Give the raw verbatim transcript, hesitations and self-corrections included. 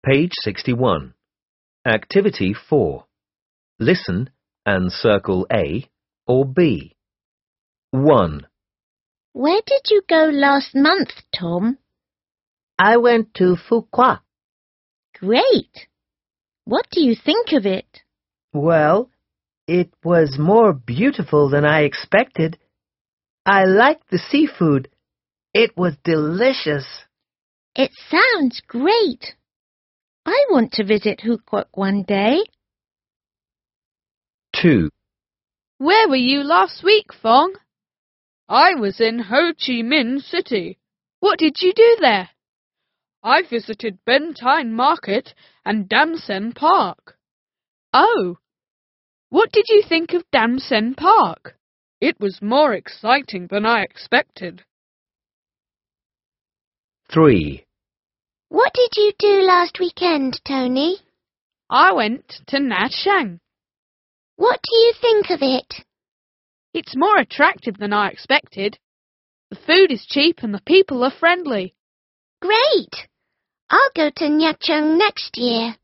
Page sixty-one. Activity four. Listen and circle A or B. one. Where did you go last month, Tom? I went to Fuqua. Great! What do you think of it? Well, it was more beautiful than I expected. I liked the seafood. It was delicious. It sounds great. I want to visit Fuqua one day. two. Where were you last week, Phong? I was in Ho Chi Minh City. What did you do there? I visited Ben Thanh Market and Dam Sen Park. Oh, what did you think of Dam Sen Park? It was more exciting than I expected. three. What did you do last weekend, Tony? I went to Nha Trang. What do you think of it? It's more attractive than I expected. The food is cheap and the people are friendly. Great! I'll go to Nha Trang next year.